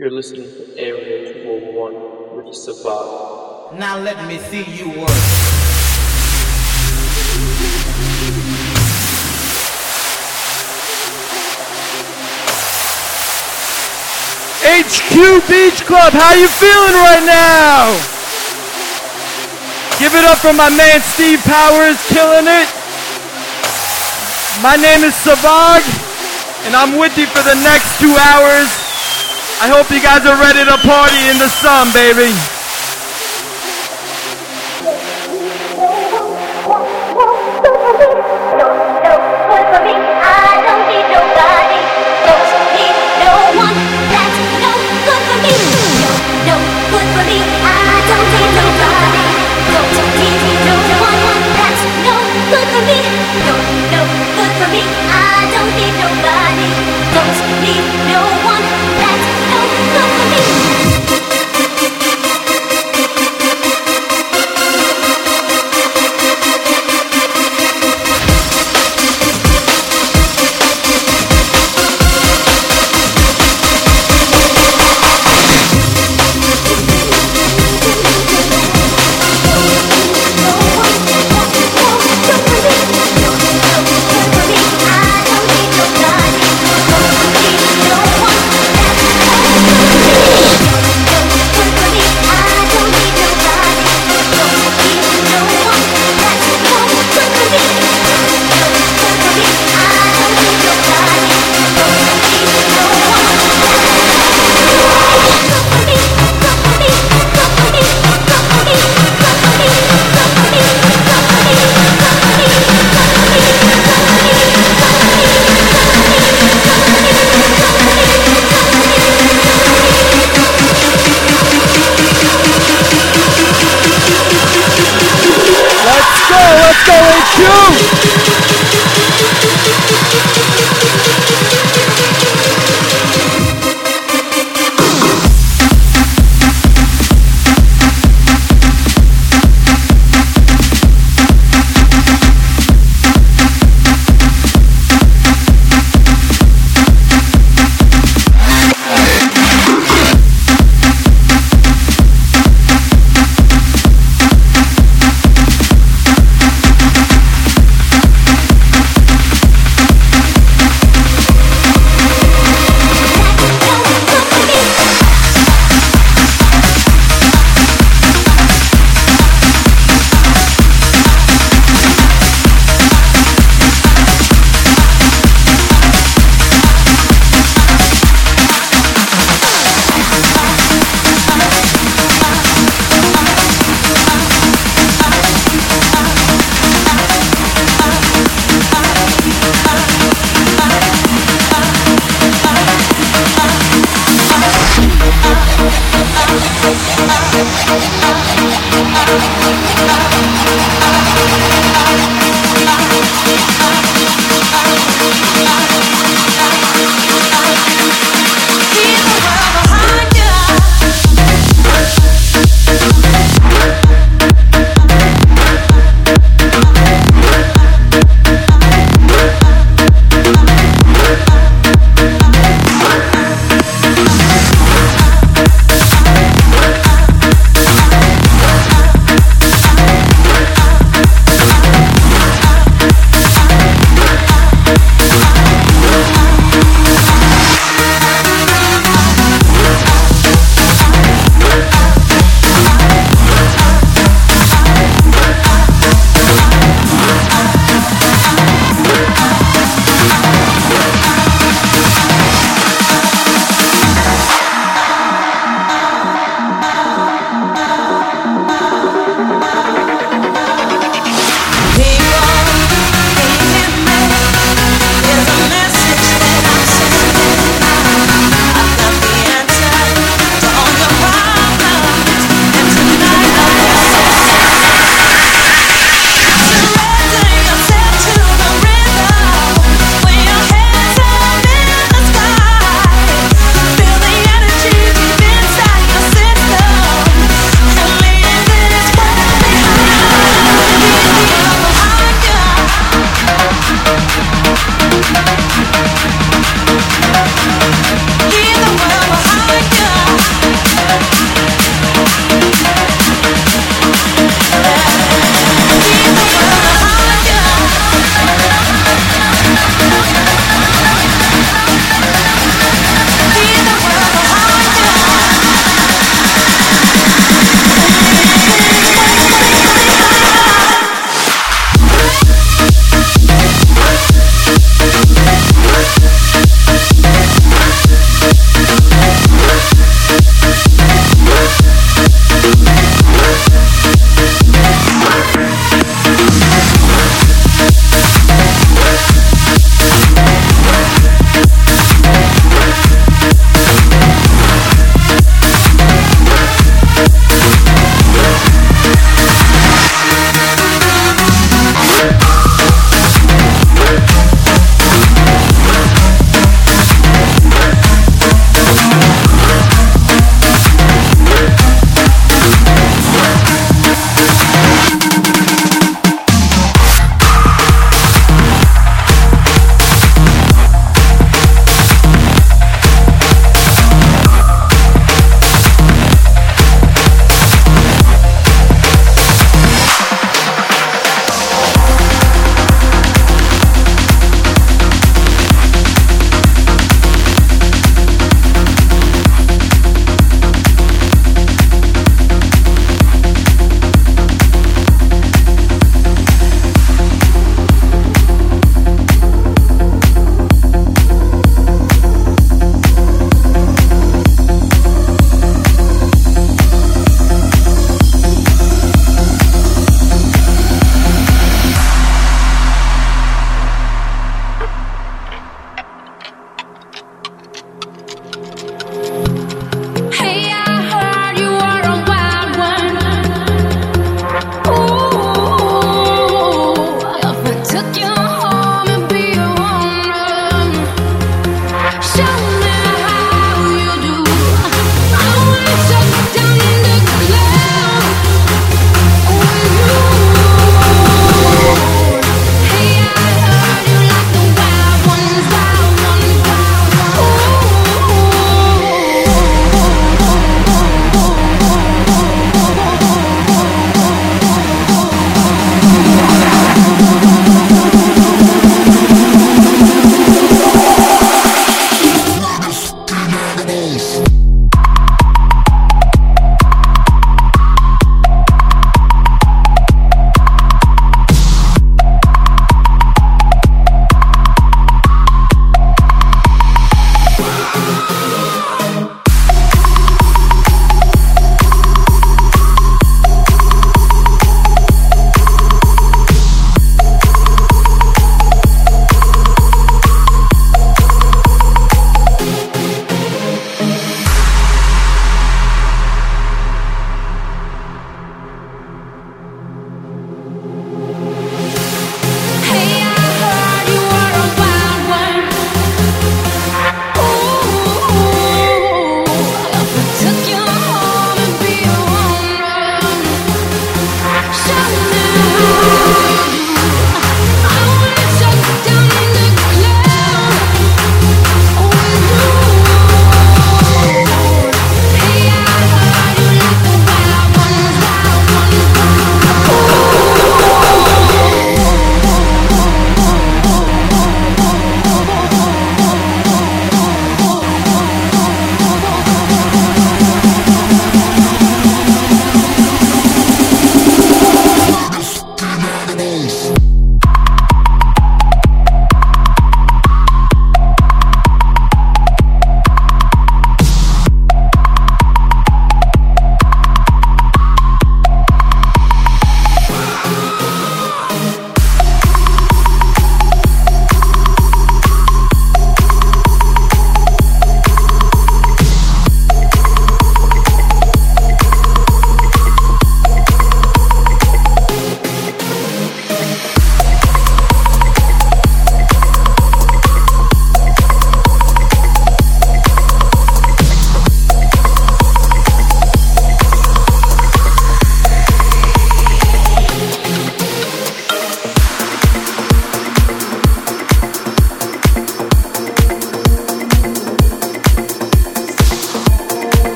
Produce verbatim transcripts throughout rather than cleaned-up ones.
You're listening to Area two oh one with Savant. Now let me see you work. H Q Beach Club, how you feeling right now? Give it up for my man Steve Powers, killing it. My name is Savag, and I'm with you for the next two hours. I hope you guys are ready to party in the sun, baby.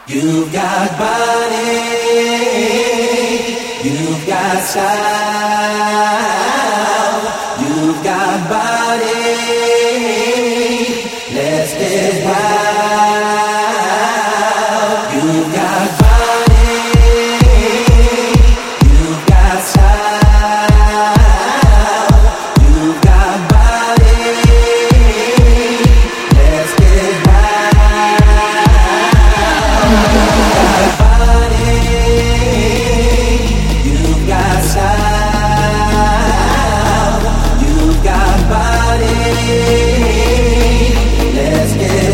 You've got body, you've got style, you've got body, let's get wild. You've got body, you've got style, you've got body, let's get wild. You've got style, you've got body, let's get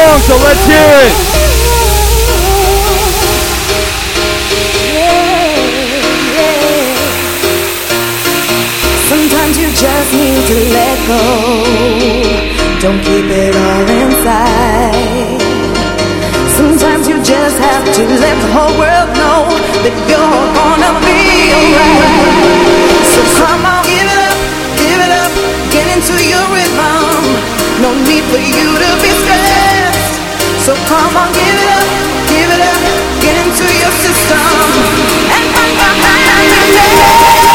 song, so let's hear it. Sometimes you just need to let go. Don't keep it all inside. Sometimes you just have to let the whole world know that you're gonna be alright. So come on, give it up, give it up, get into your rhythm. No need for you to be stressed. So come on, give it up, give it up, get into your system and find your happiness.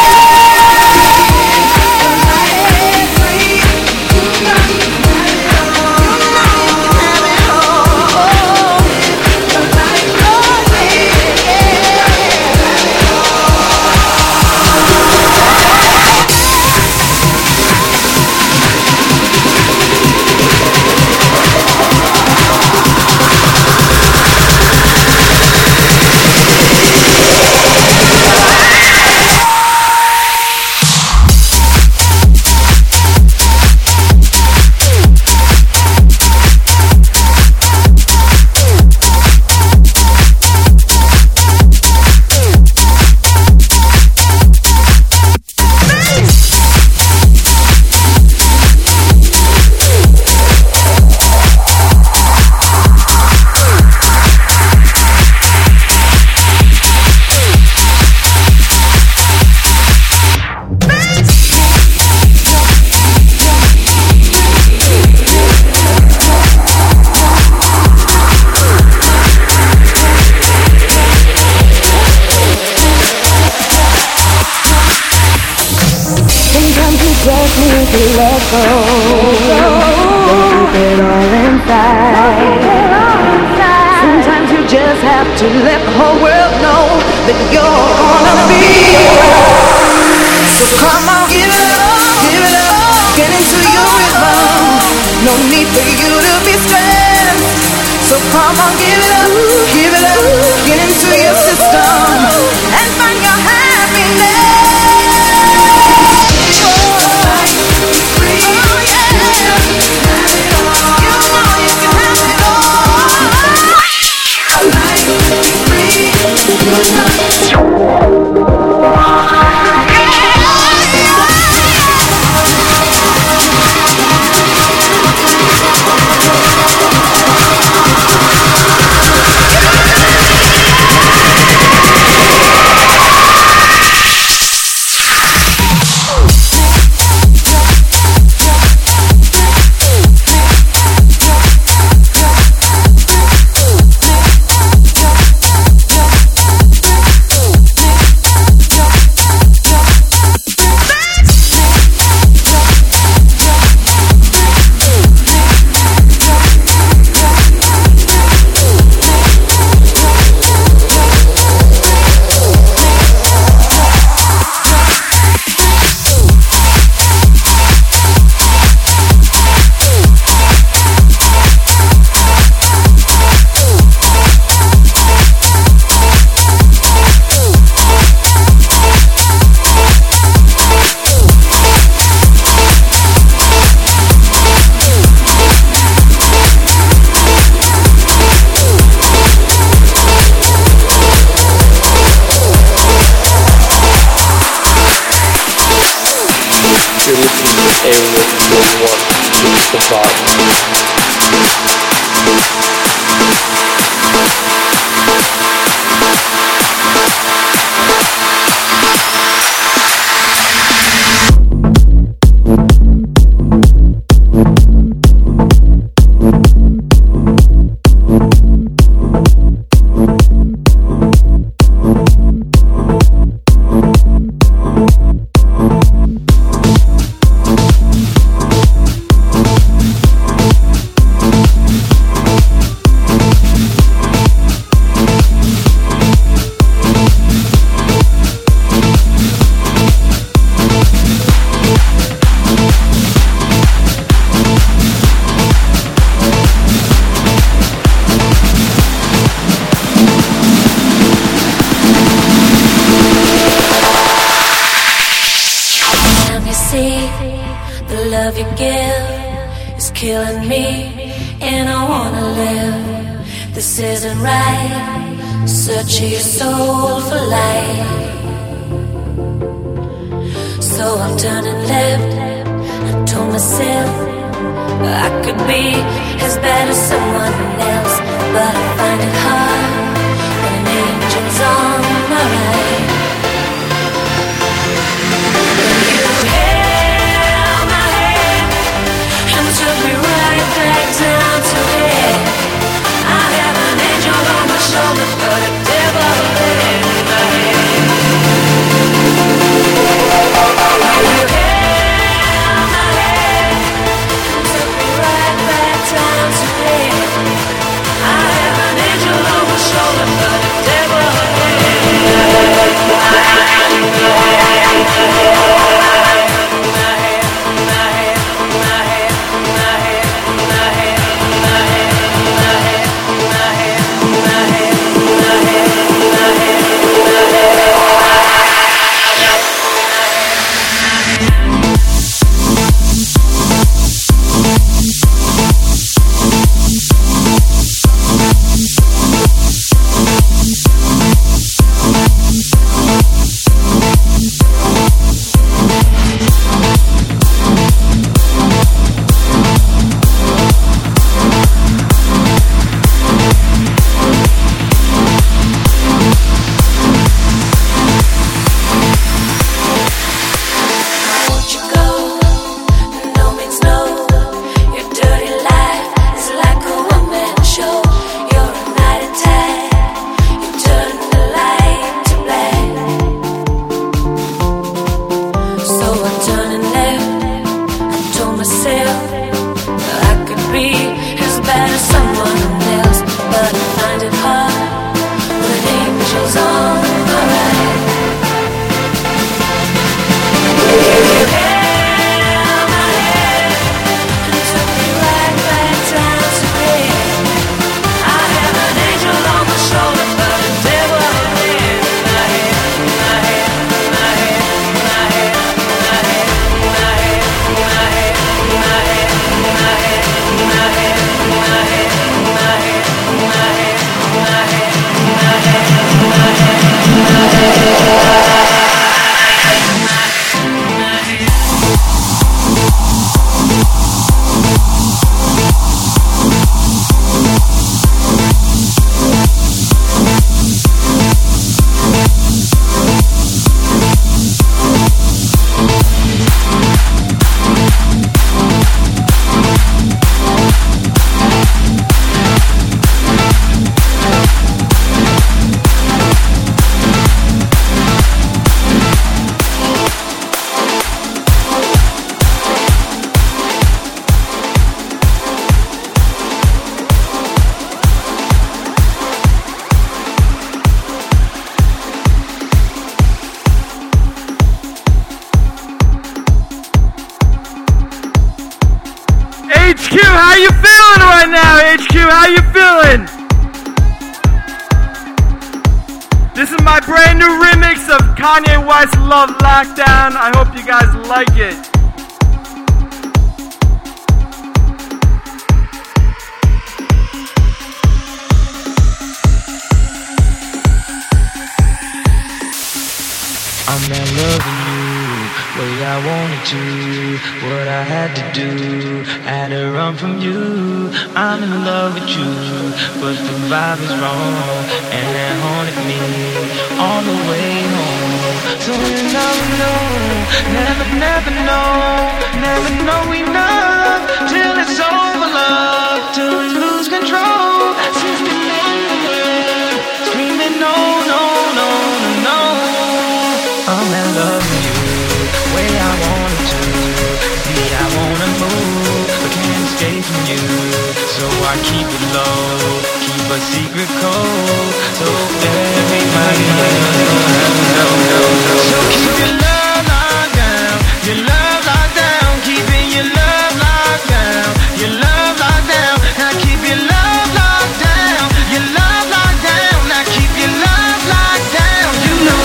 To let the whole world know that you're gonna be alright. So come on, give it up, give it up, get into your rhythm. No need for you to be stressed. So come on, give it up, give it up, get into your system and find your happiness. love you give is killing me. and I wanna live. This isn't right. Search your soul for light. So I'm turning left. I told myself I could be as bad as someone else, but I find it hard when an angel's on my right. Took me right back down to it. I have an angel on my shoulder, but a devil in my head. You held my head and took me right back down to it. I have an angel on my shoulder, but a devil in my H Q, how you feeling right now? H Q, how you feeling? This is my brand new remix of Kanye West's Love Lockdown. I hope you guys like it. I'm not loving you way I wanted to. What I had to do, had to run from you. I'm in love with you, but the vibe is wrong, and that haunted me all the way home. So you never know, never, never know, never know enough till it's over, love, till we lose control. Since the moment, screaming no, no, no, no, no. I'm in love with you, way I wanted to. See, I wanna move, but can't escape from you. So I keep it low, keep a secret code, so everybody knows. So keep your love locked down, your love locked down, keeping your love locked down, your love locked down. Now keep your love locked down, your love locked down. Now keep your love locked down. You know.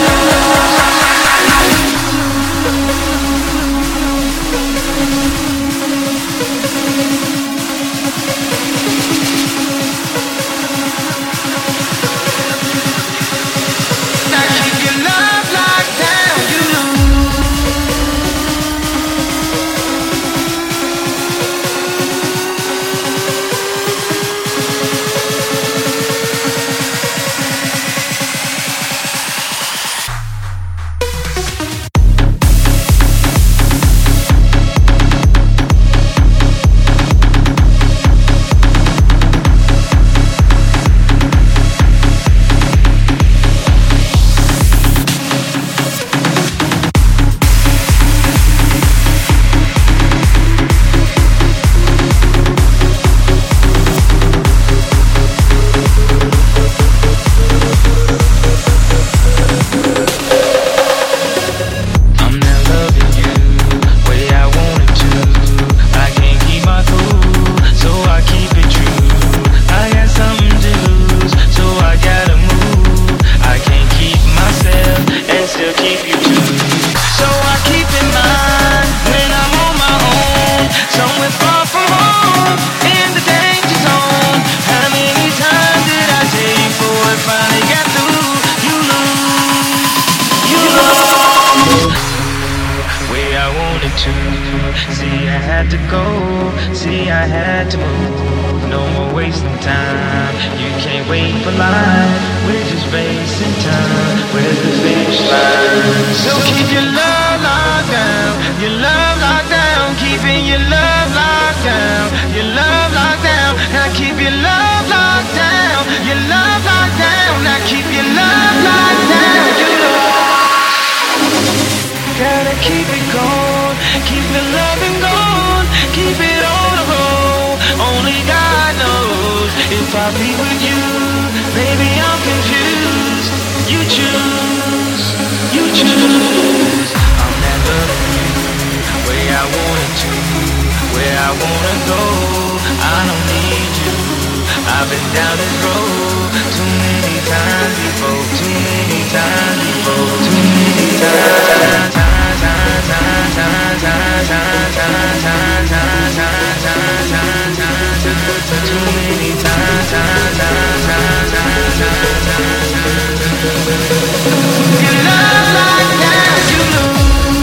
See, I had to move, no more wasting time. You can't wait for life, we're just wasting time. Where's the finish line? So keep your love locked down, your love locked down. Keeping your love locked down, your love locked down. Now keep your love locked down, your love locked down. Now keep your love locked down. You know, gotta keep it going, keep the loving going, keep it on the road. Only God knows if I'll be with you. Baby, I'm confused. You choose, you choose. I'm not loving you way I wanted to, where I wanna go. I don't need you. I've been down this road too many times before, too many times before, too many times. Too many times. Your love like that, you lose.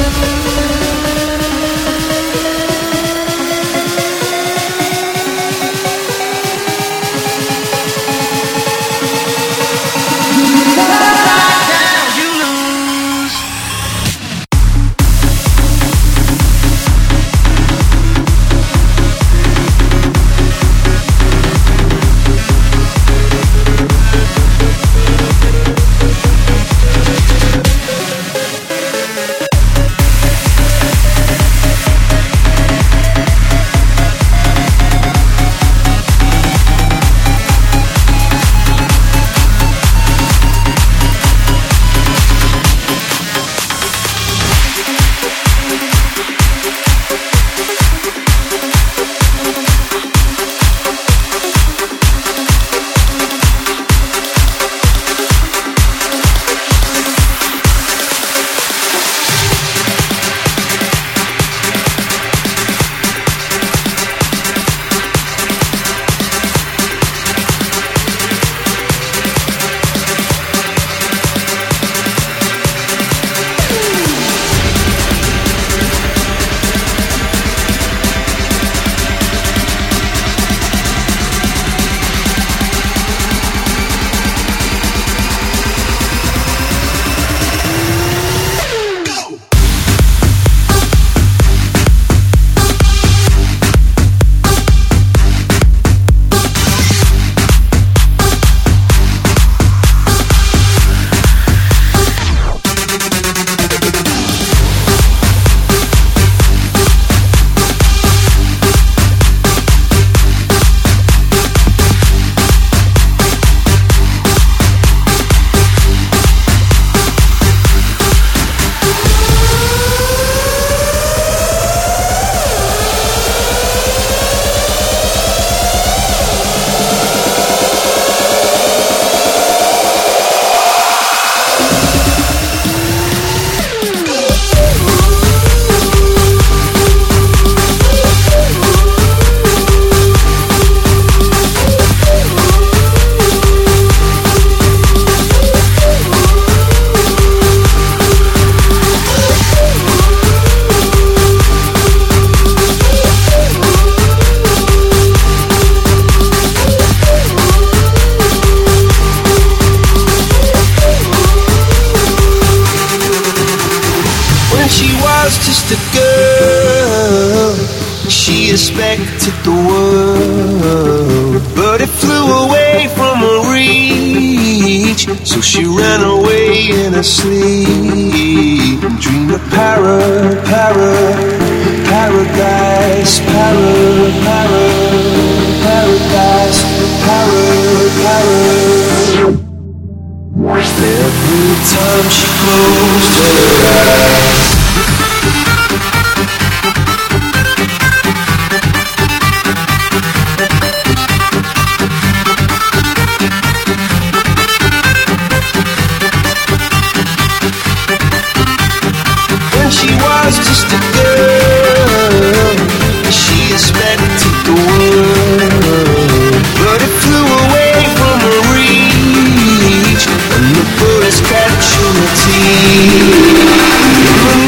just a girl. She expected the world, but it flew away from her reach. So she ran away in her sleep and dreamed of para, para, paradise, para, para, paradise, para, para. Every time she closed her eyes, when she was just a girl, she expected the world, but it flew away from her reach, and the bullets catching her teeth.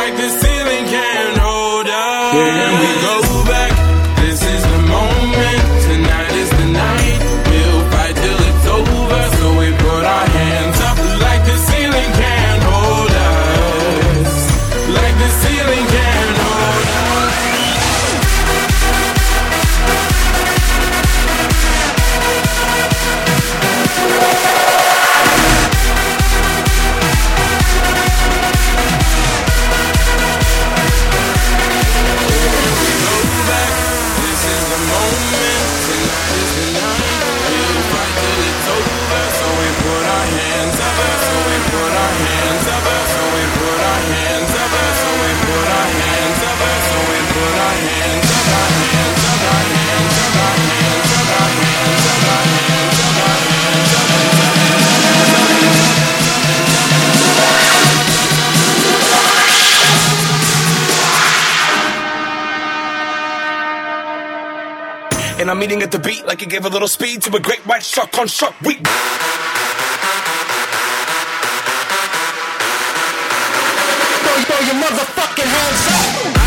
like the ceiling can't hold us. Can we go back? This is the moment. Tonight is the night. We'll fight till it's over. So we put our hands up like the ceiling can't hold us. Like the ceiling can't hold us. And I'm eating at the beat like it gave a little speed to a great white shark on Shark Week. Throw, throw your motherfucking hands up.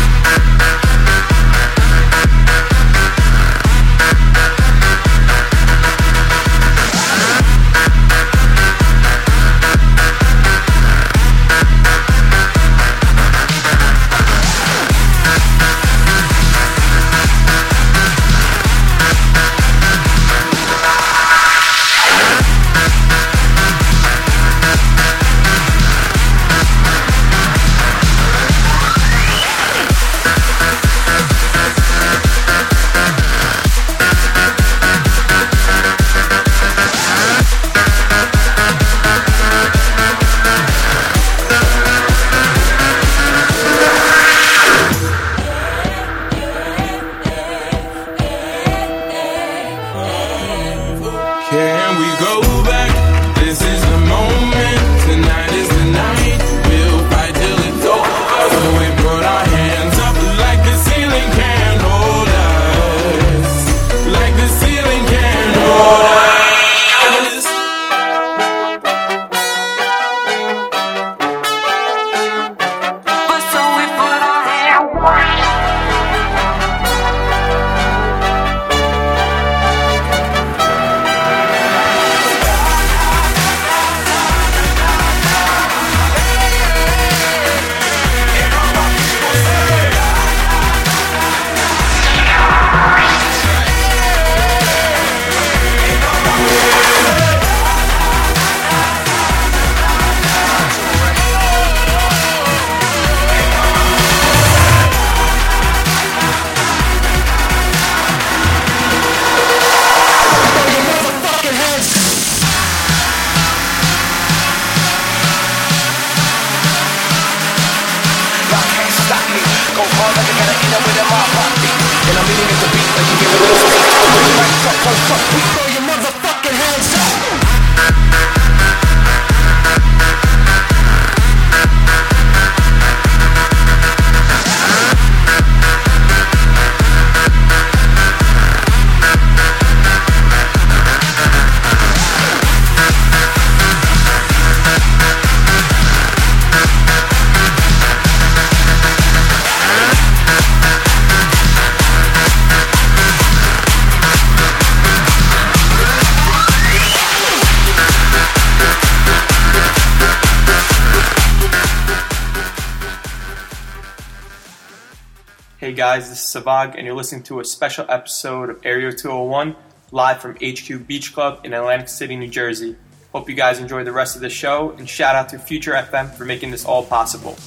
Hey guys, this is Savag, and you're listening to a special episode of Area two oh one, live from H Q Beach Club in Atlantic City, New Jersey. Hope you guys enjoy the rest of the show, and shout out to Future F M for making this all possible.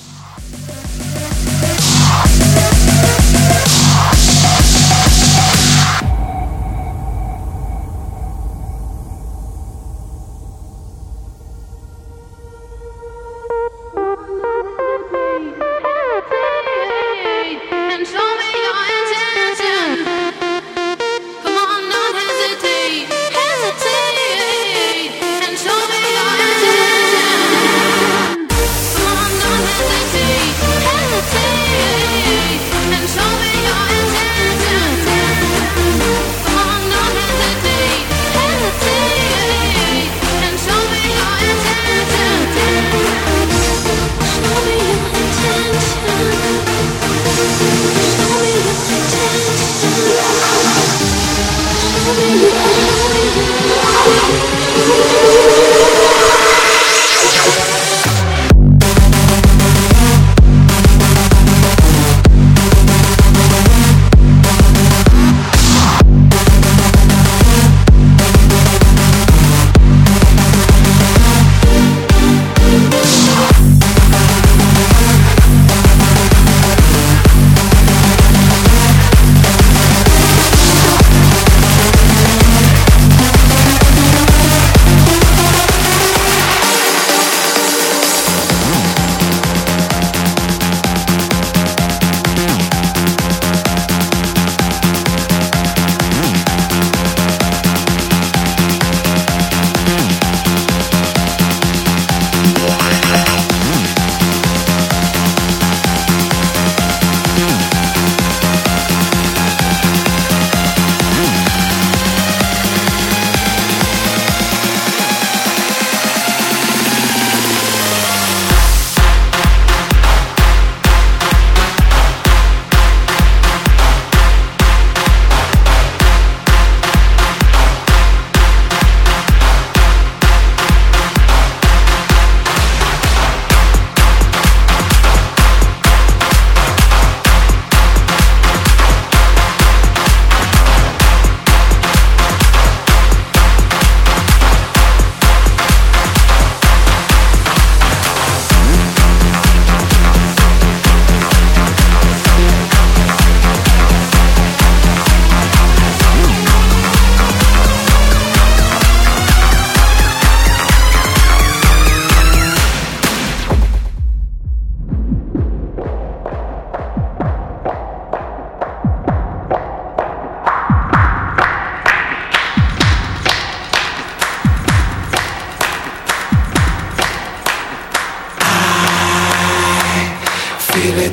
Hesitate.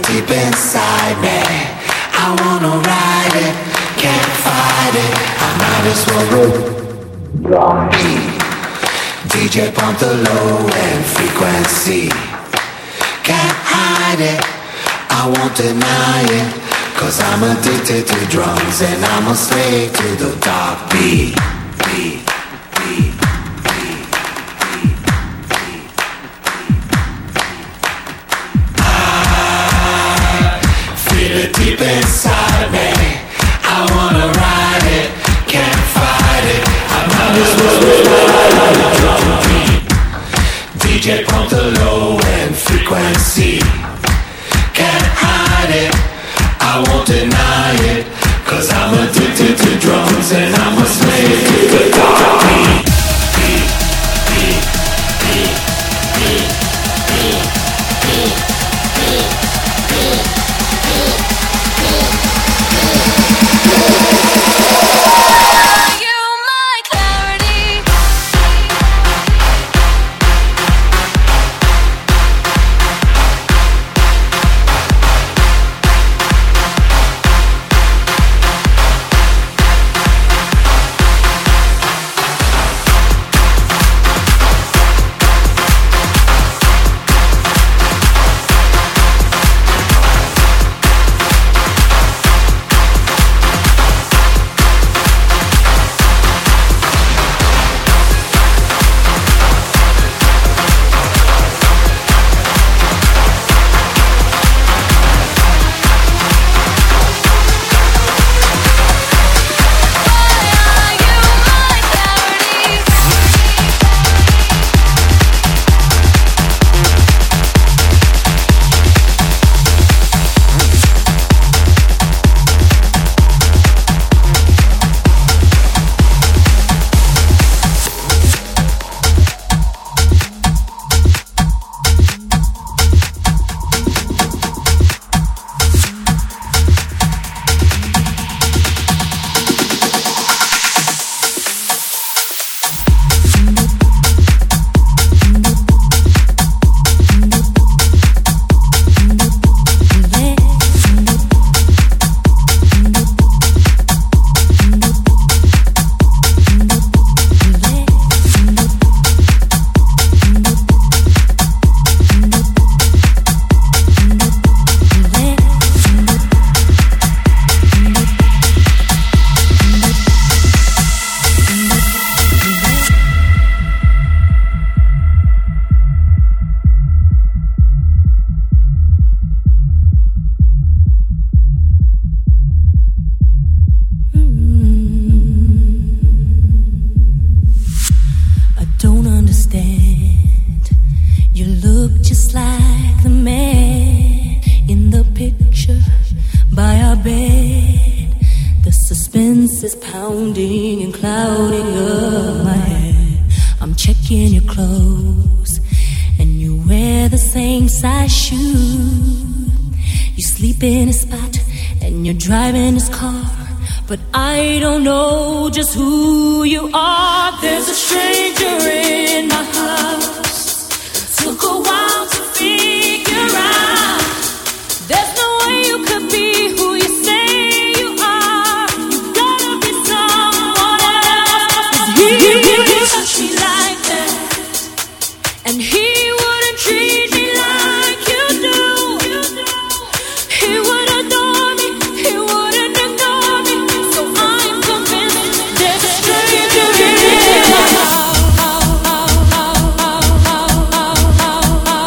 deep inside me. I wanna ride it, can't fight it. I might as well roll. D J pump the low end frequency. Can't hide it, I won't deny it. Cause I'm addicted to drums and I'm a slave to the dark beat. Beat, beat, beat, beat, beat. I feel it deep inside me. I wanna ride it, can't fight it. I might as well ride the drum beat. D J pump the low end frequency. Can't hide it, I won't deny it. Cause I'm addicted to drums and I'm a slave to the dark beat. Beat, beat, beat, beat, beat, beat, beat, beat, beat, beat. You my clarity. Driving his car, but I don't know just who you are. There's a stranger in my house. Took a while to figure out. There's no way you could be who you say you are. You gotta be someone else. 'Cause he wouldn't touch me like that, and he wouldn't treat me like you do. He would adore me. He wouldn't ignore me, so I'm convinced there's a stranger in my house.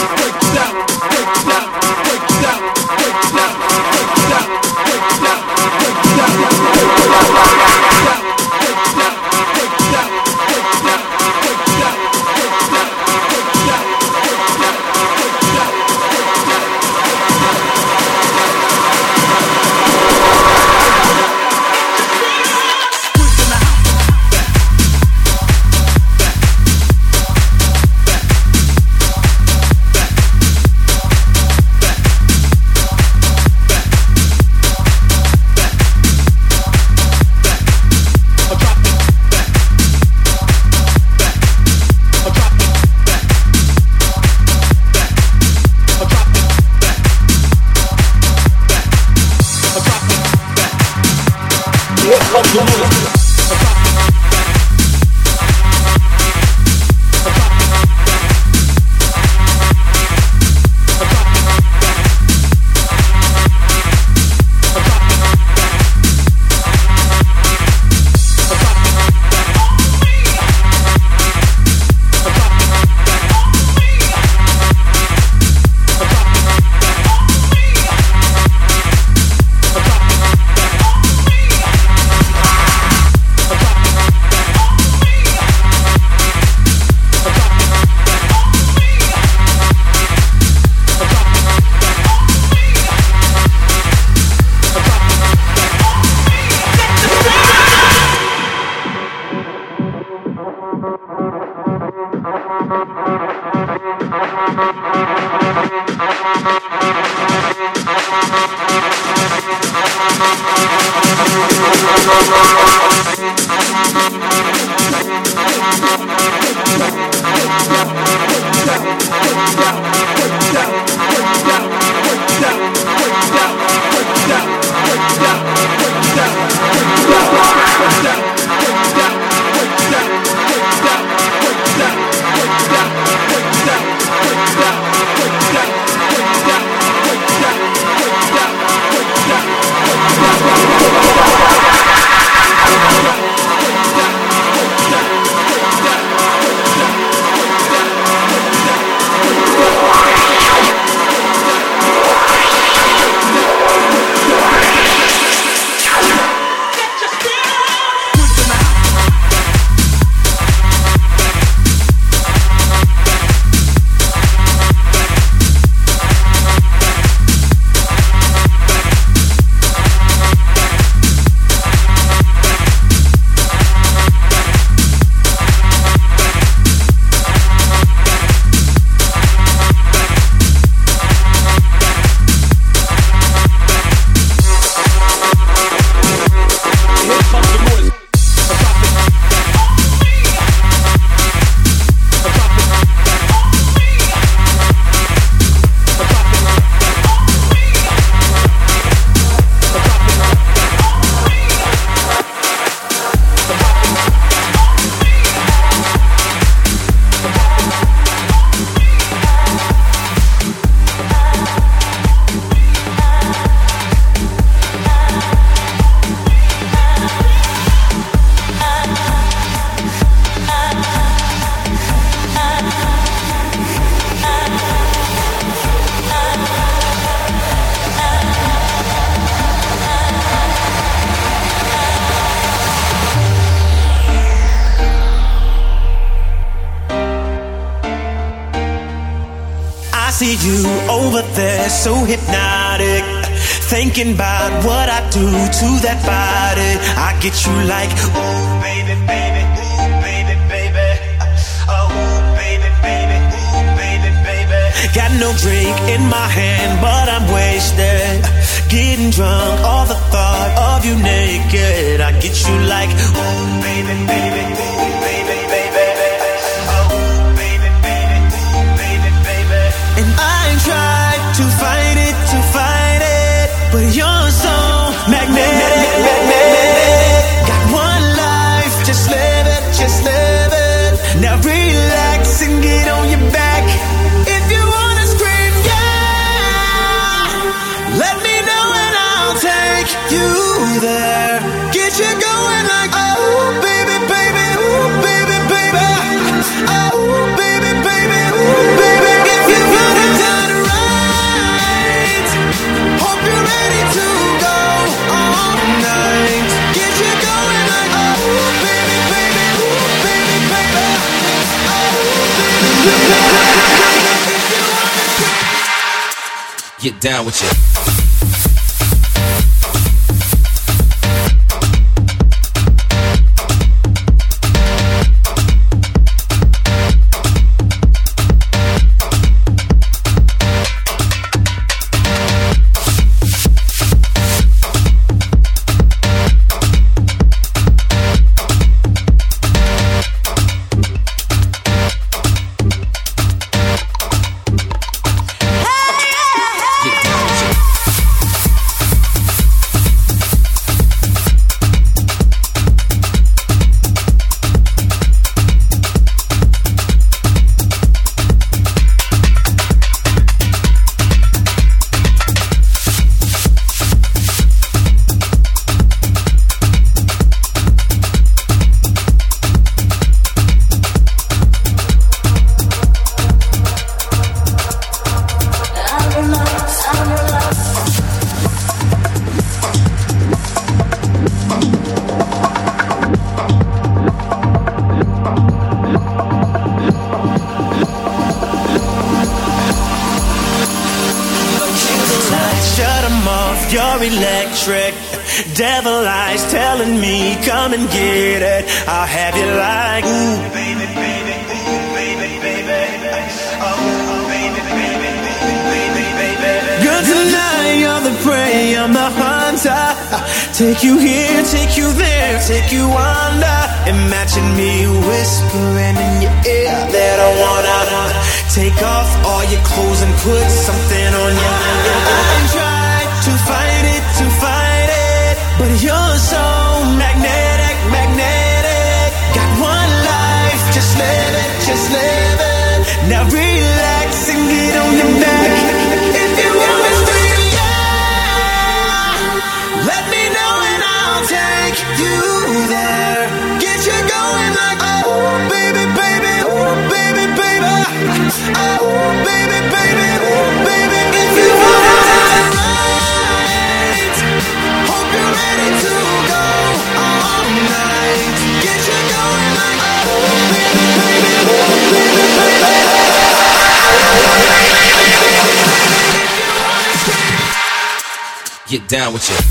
see you over there, so hypnotic. Thinking about what I do to that body. I get you like, ooh, baby, baby, ooh, baby, baby. Oh, baby, baby, ooh, baby, baby. Got no drink in my hand, but I'm wasted. Getting drunk, all the thought of you naked. I get you like, ooh, baby, baby, ooh, baby, baby. Tried to fight it, to fight it, but you're so magnetic, magnetic. Got one life, just live it, just live it. Now relax and get on your back. If you wanna scream, yeah, let me know and I'll take you there. Get you going like, oh baby, baby, ooh baby, baby, oh baby, baby, ooh baby. If you wanna Get down with you. Devil eyes telling me, come and get it. I'll have you like, ooh, baby, baby, ooh, baby, baby. Oh, baby, baby, baby, baby. Good tonight, you're the prey, I'm the hunter. Take you here, take you there, take you under. Imagine me whispering in your ear that I wanna take off all your clothes and put something on you. I tried to fight it, to fight it, but you're so magnetic, magnetic. Got one life, just live it, just live it. Now relax and get on your back. If you want me to, yeah, let me know and I'll take you there. Get you going like, oh, baby, baby, oh, baby, baby. Oh, baby, baby, oh, baby. If you want it right, hope you're ready to go all night. Get you going like, oh, baby, baby, oh, baby, baby. Get down with you.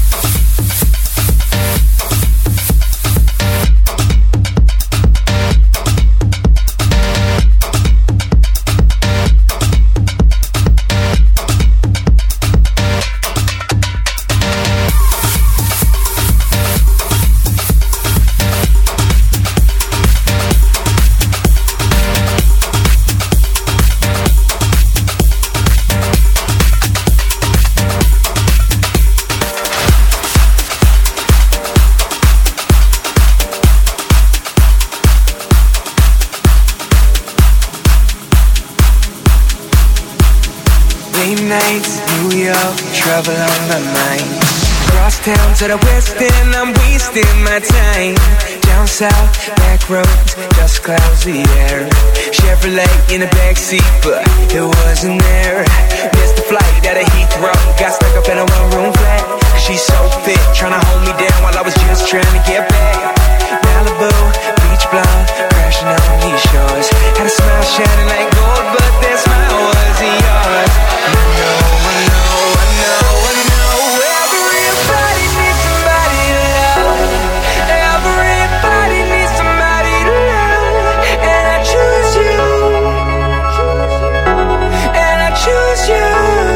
Nights, New York, trouble on my mind. Cross town to the west end, I'm wasting my time. Down south, back roads, dust clouds the air. Chevrolet in the backseat, but it wasn't there. Missed the flight at a Heathrow, got stuck up in a one-room flat. She's so fit, tryna hold me down while I was just trying to get back. Malibu, beach blonde, crashing on these shores. Had a smile shining like gold, but that smile wasn't yours. I know, I know, I know, I know. Everybody needs somebody to love. Everybody needs somebody to love. And I choose you. And I choose you.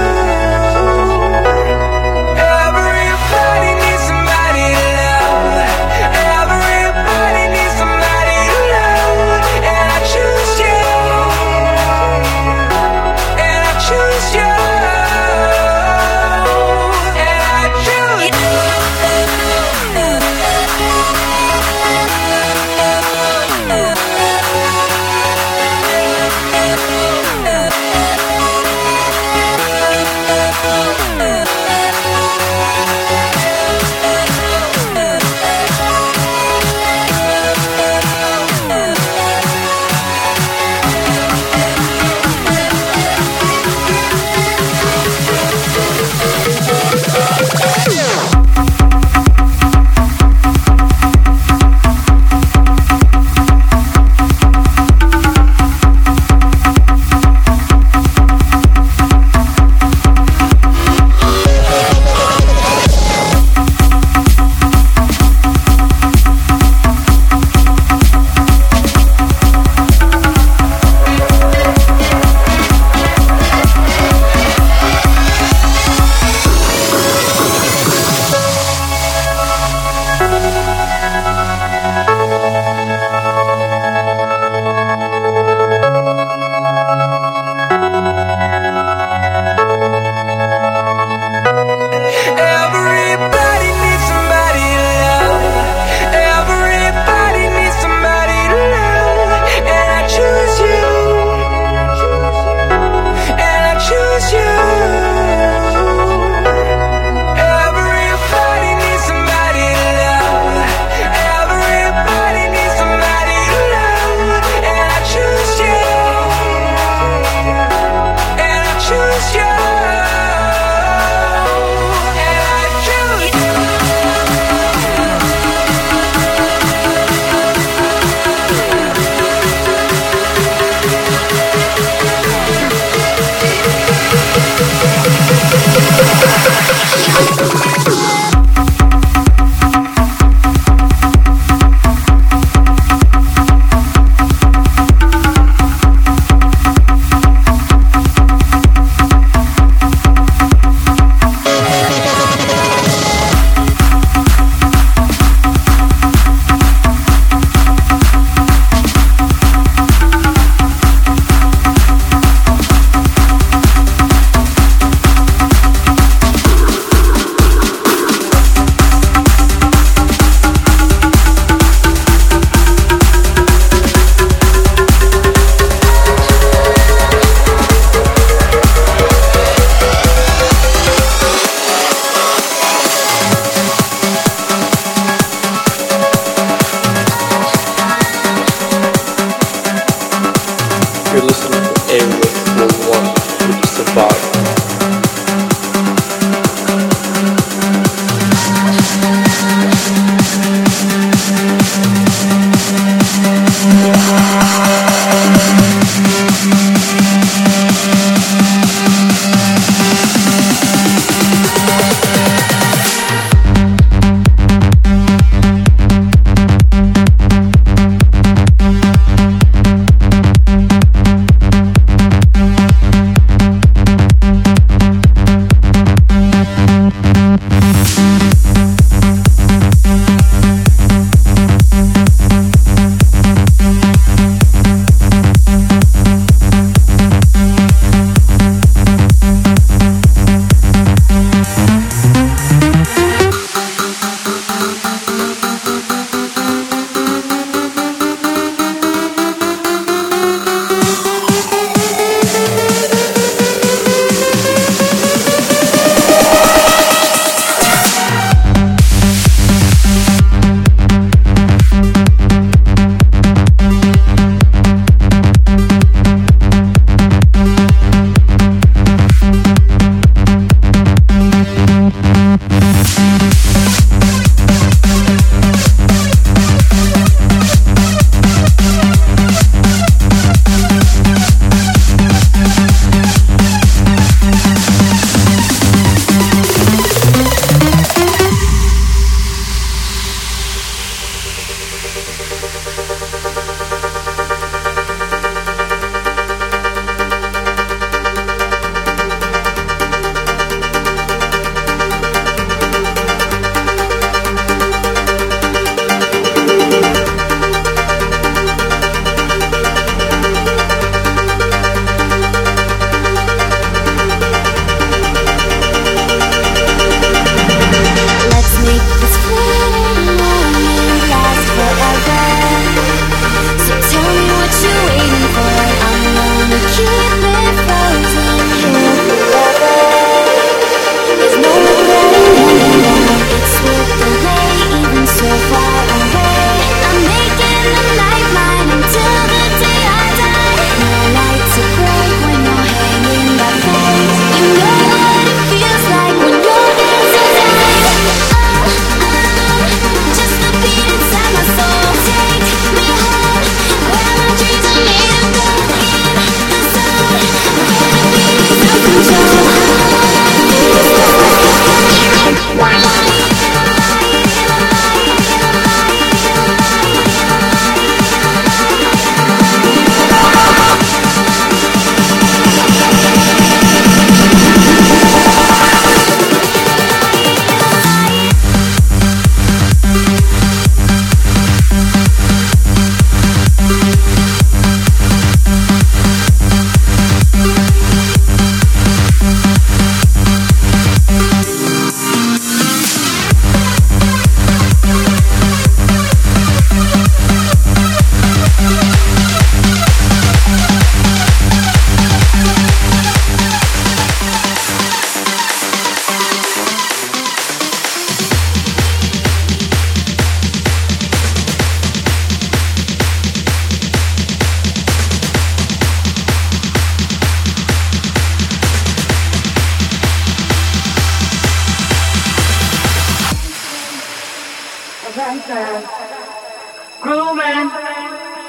Everybody needs somebody to love. Everybody needs somebody to love. And I choose you.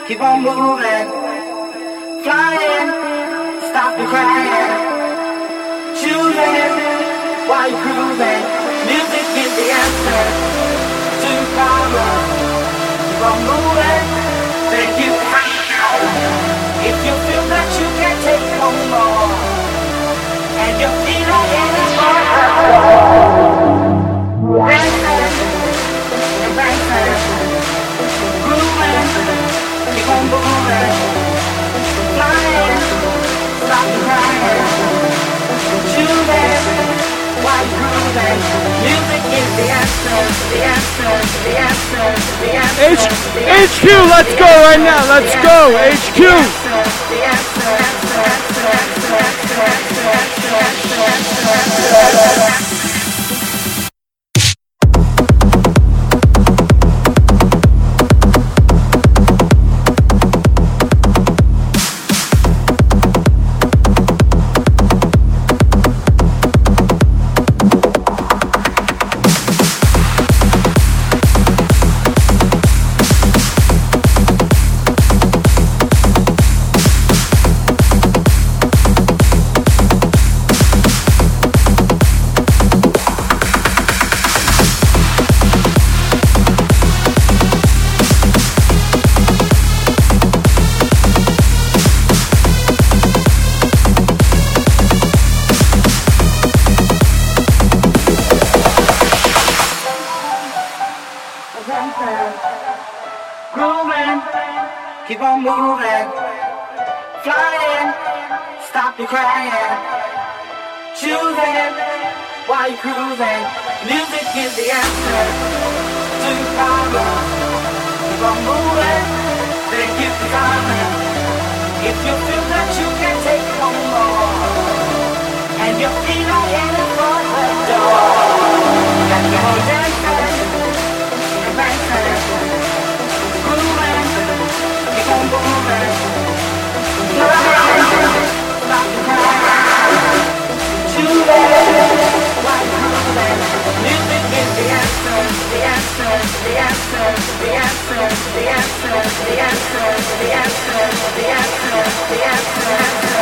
keep on moving, flying, stop the crying, choosing while you're cruising. Music is the answer to your problem. Keep on moving, thank you. If you feel that you can't take no more, and you feel like it's grooving, keep on moving, flying, stop the crying, choosing while you're grooving. Music is the answer, the answer, the answer, the answer. H- HQ, let's go right now, let's go, H Q. Keep on moving, flying, stop your crying, choosing while you're cruising. Music is the answer to your problem. Keep on moving, then keep it coming. If you feel that you can't take no more, and you feel like heading for the door, and you're dancing, you're dancing, grooving. Keep on moving, flying, stop the crying, choosing while you're cruising. Music is the answer, the answer, the answer, the answer, the answer, the answer, the answer, the answer, the answer,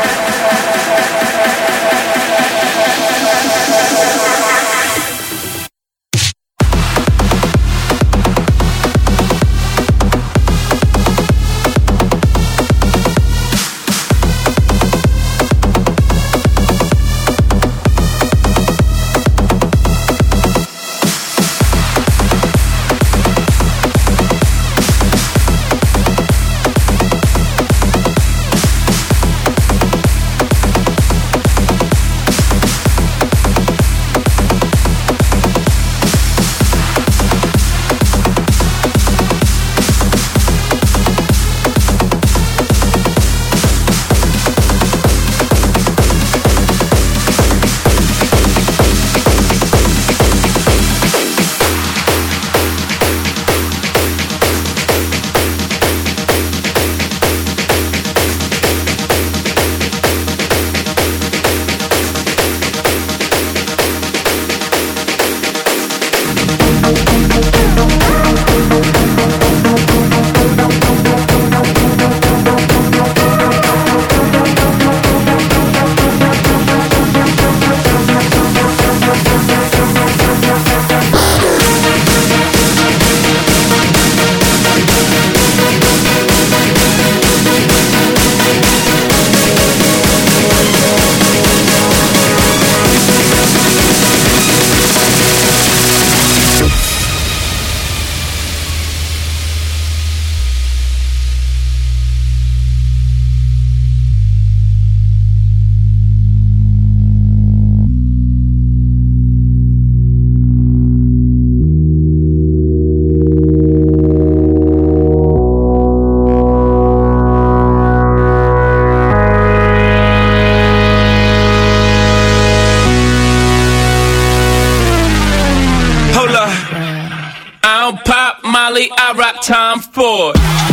I rock Tom Ford.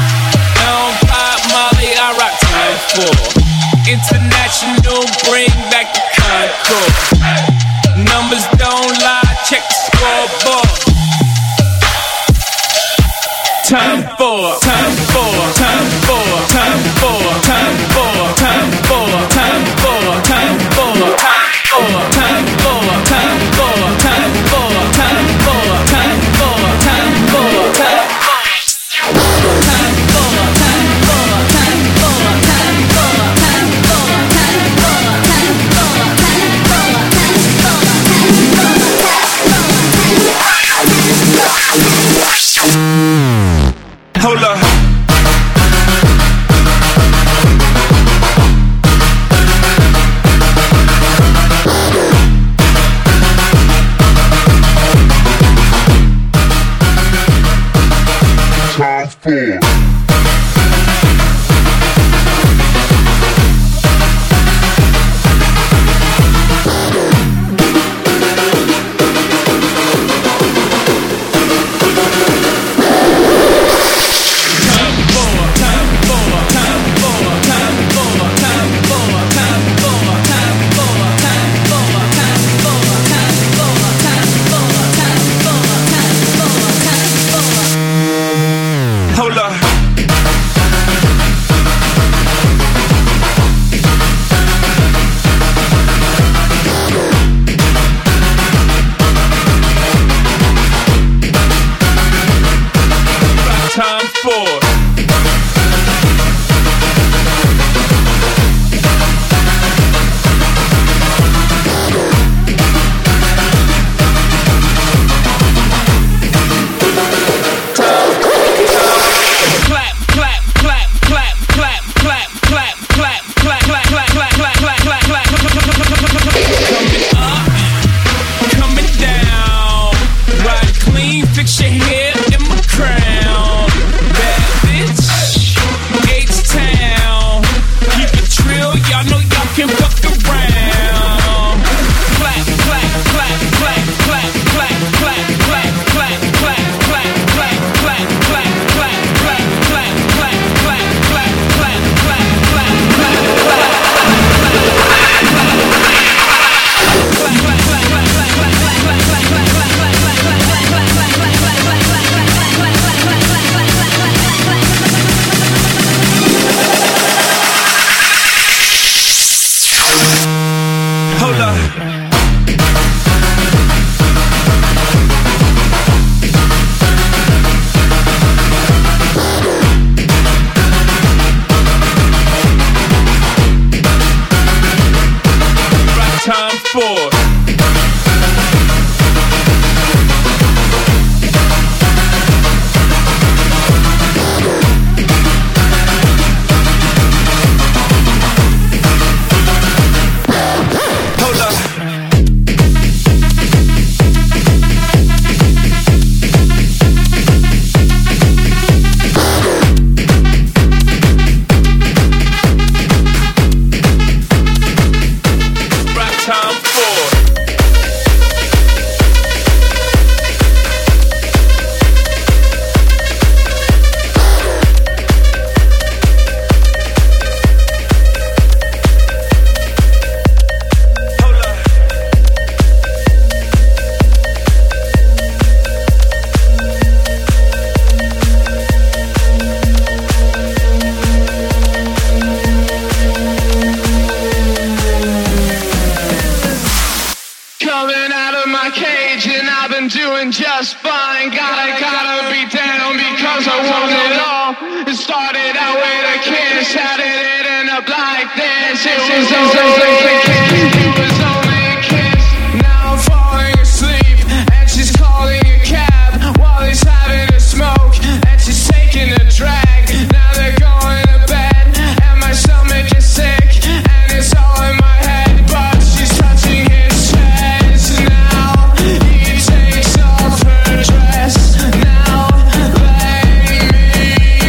I don't pop Molly, I rock Tom Ford. International, bring back the Concord. Numbers don't lie, check the scoreboard. Time for, time for, time for. Hold up. Time for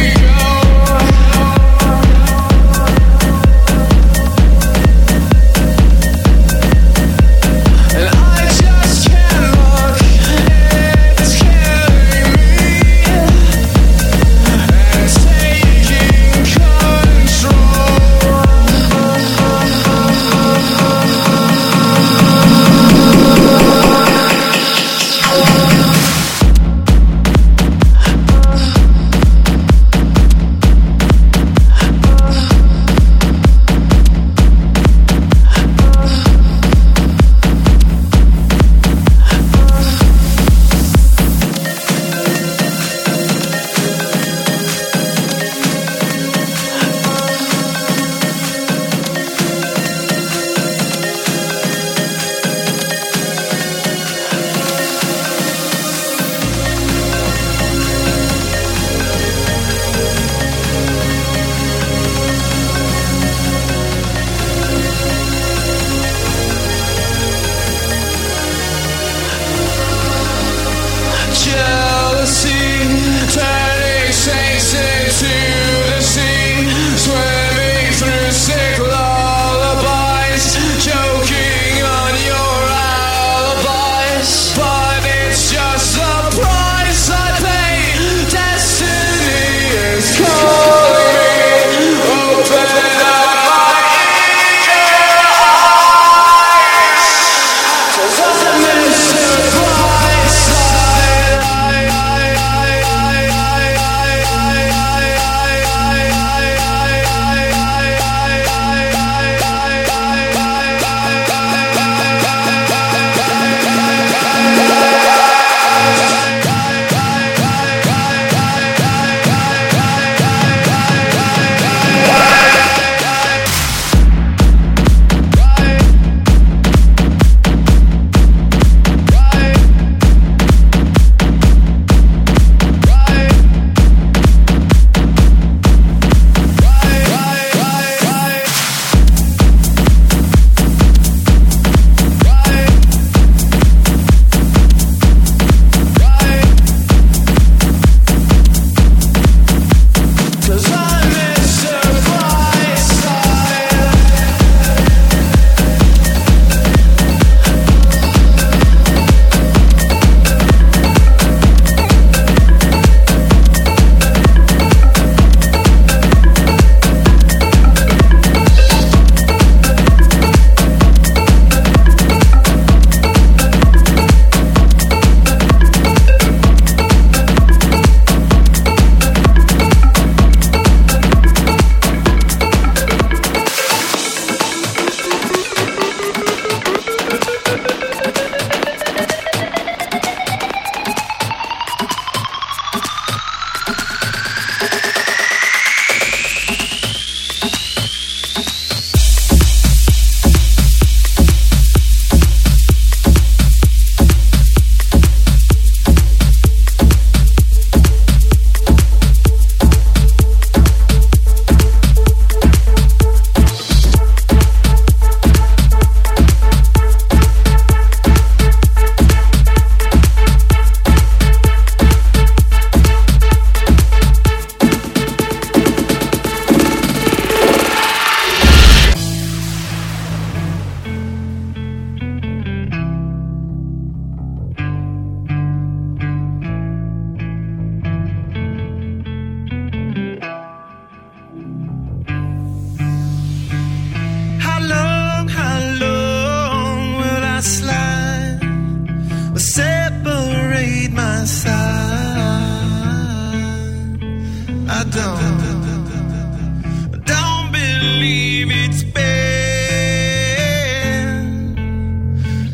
Now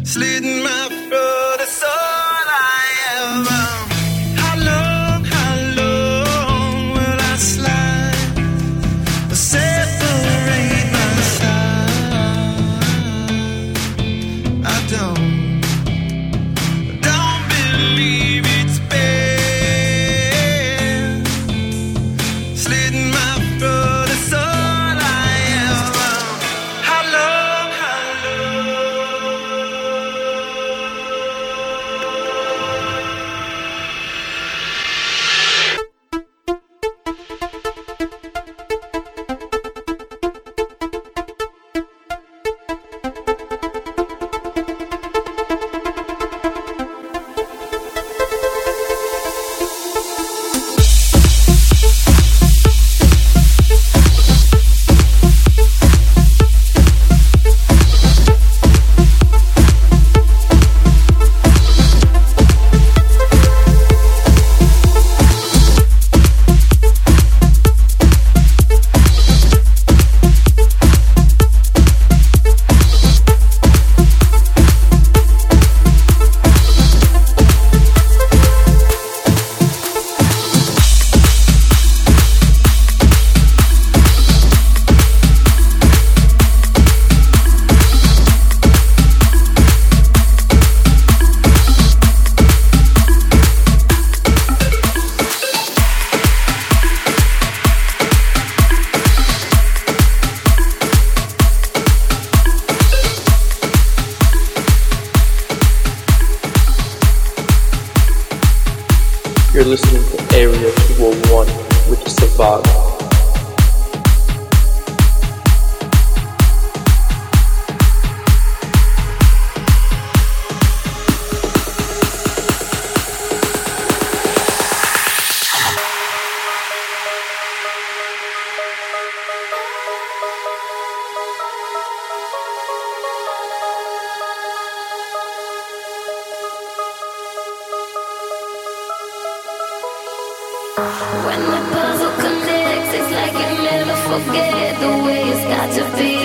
slitting my throat, that's all I ever. How long, how long will I slide or separate my side? I don't, don't believe it's fair, slitting my throat, that's all I ever. How long, how You're listening to Area two oh one with Savag. When the puzzle connects, it's like you never forget the way it's got to be.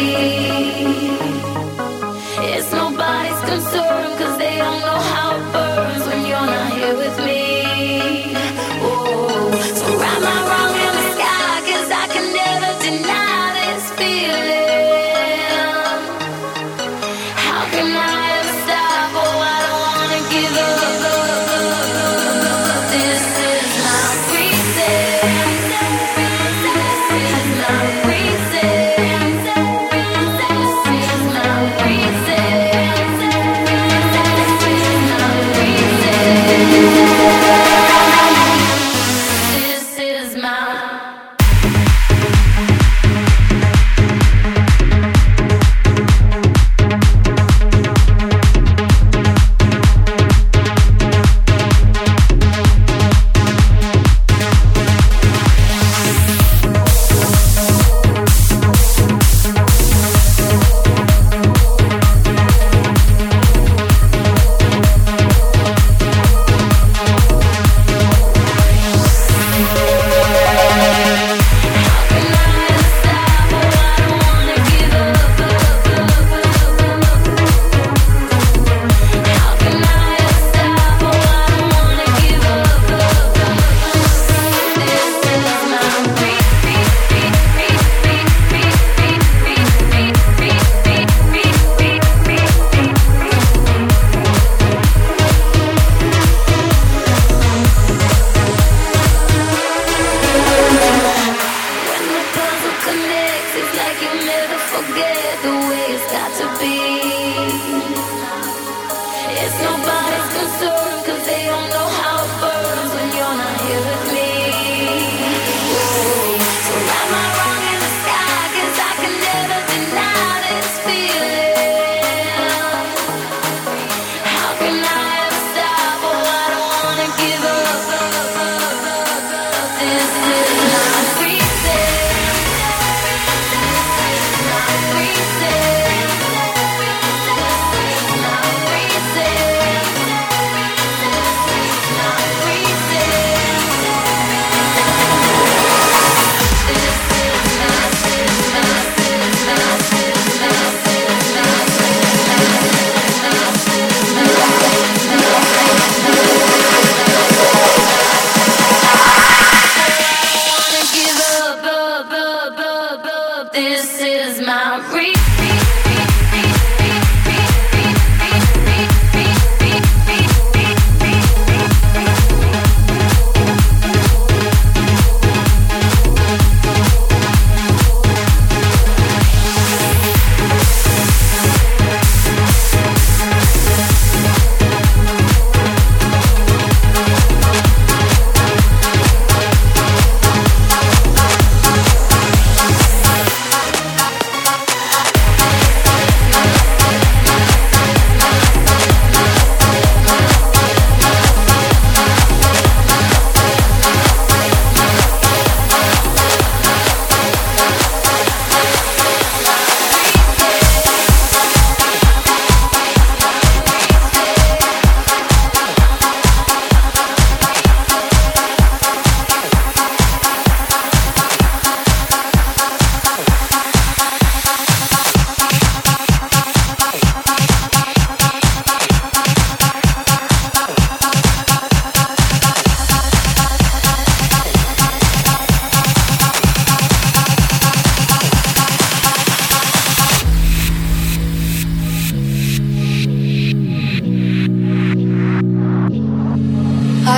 It's nobody's concern, cause they don't know how it burns when you're not here with me. Oh, so write my wrong in the sky, cause I can never deny this feeling. How can I ever stop? Oh, I don't wanna give up. This is my reason. This is my reason. This is my reason.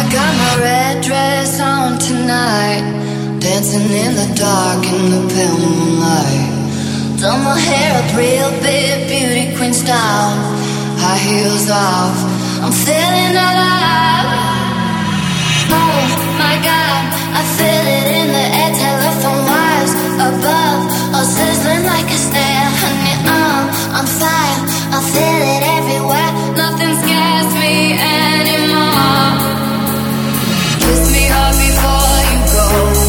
Got my red dress on tonight, dancing in the dark in the pale moonlight. Done my hair up real big, beauty queen style. High heels off, I'm feeling alive. Oh my God, I feel it in the air, telephone wires above, all sizzling like a snare. Honey, I'm on fire, I feel it everywhere. Nothing scares me anymore. Kiss me hard before you go.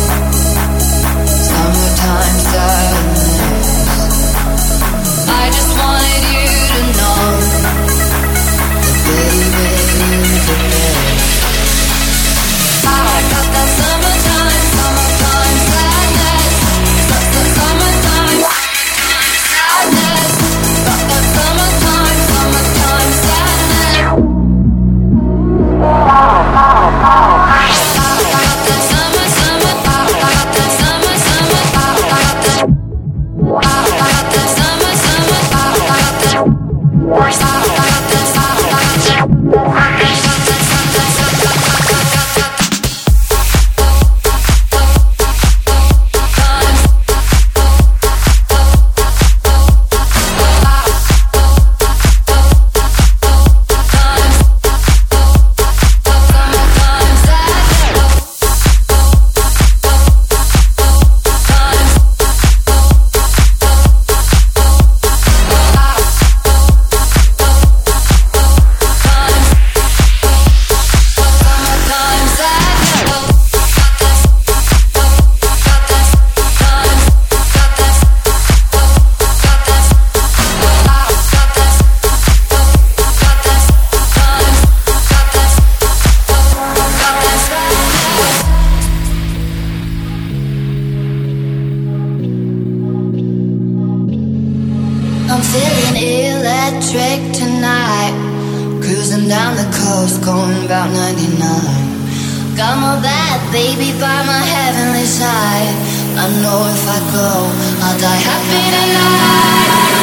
Summertime sadness. I just wanted you to know that baby you're the best. I got that summertime, summertime sadness. Got that summertime sadness. Got that summertime, summertime sadness. I'm feeling electric tonight, cruising down the coast, going about ninety-nine. Got my bad baby by my heavenly side. I know if I go, I'll die happy tonight.